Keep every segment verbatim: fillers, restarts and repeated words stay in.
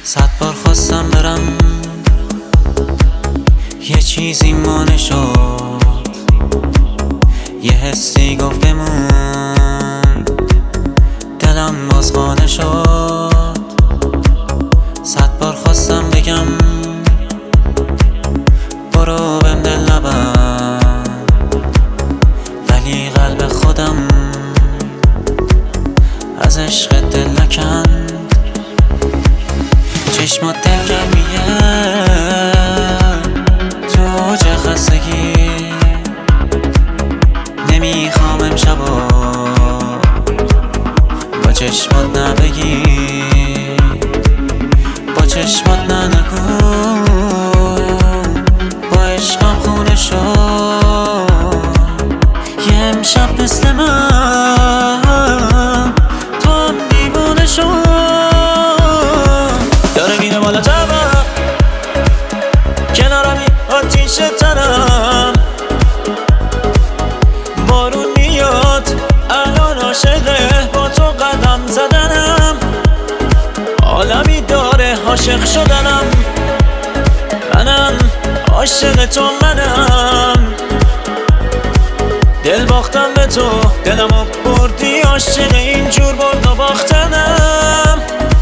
صد بار خواستم برم، یه چیزی مانع شد، یه حسی گفت بمون، دلم باز خانه شد. صد بار خواستم بگم برو بهم دل نبند، ولی قلب خودم از عشق دل نکند. چشمات دلگرمیه تو اوج خستگی، نمیخوام امشبا با چشمات نبگی، با چشمات ننگو با عشقم خونه شد. یه امشب مثل من تو هم دیوونه شد. داره میره بالا تبم، کنارمی آتیش تنم، بارون میاد الان عاشقه با تو قدم زدنم، عالمی داره عاشق شدنم، منم عاشق تو منم، دل باختم به تو دلمو بردی، عاشق اینجور برد و باختنم.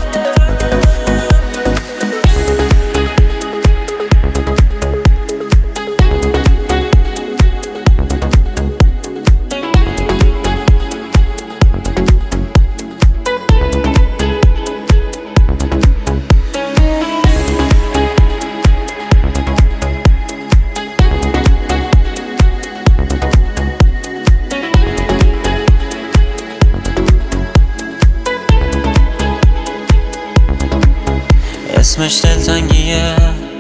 اسمش دلتنگیه،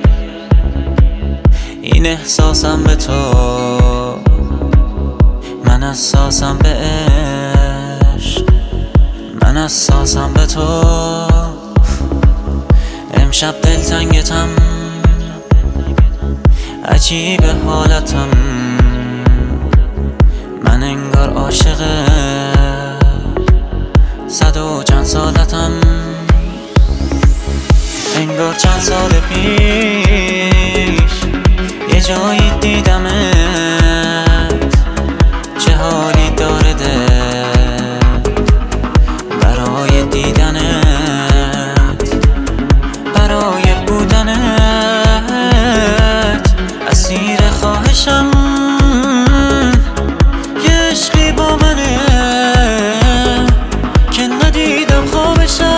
این احساسم به تو، من اساسم به عشق، من اساسم به تو. امشب دلتنگتم، عجیب حالتم، من انگار عاشق صد و چند سالتم، انگار چند سال پیش یه جایی دیدمت، چه حالی داره دل برای دیدنت، برای بودنت، اسیر خواهشم یه عشقی با منه که ندیدم خوابشم.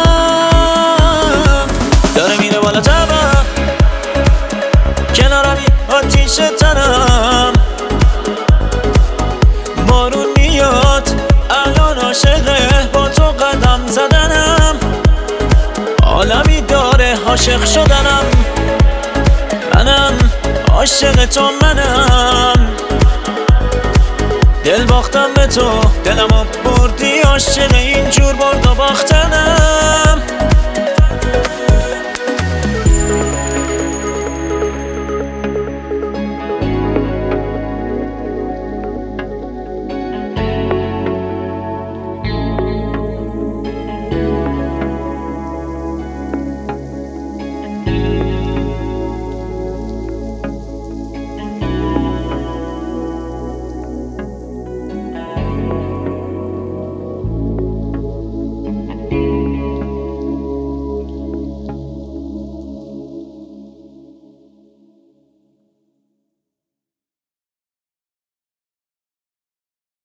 داره میره بالا تبم، کنارمی آتیش تنم، بارون میاد الان عاشقه با تو قدم زدنم، عالمی داره عاشق شدنم، منم عاشق تو منم، دل باختم به تو دلمو بردی، عاشق اینجور برد و باختنم.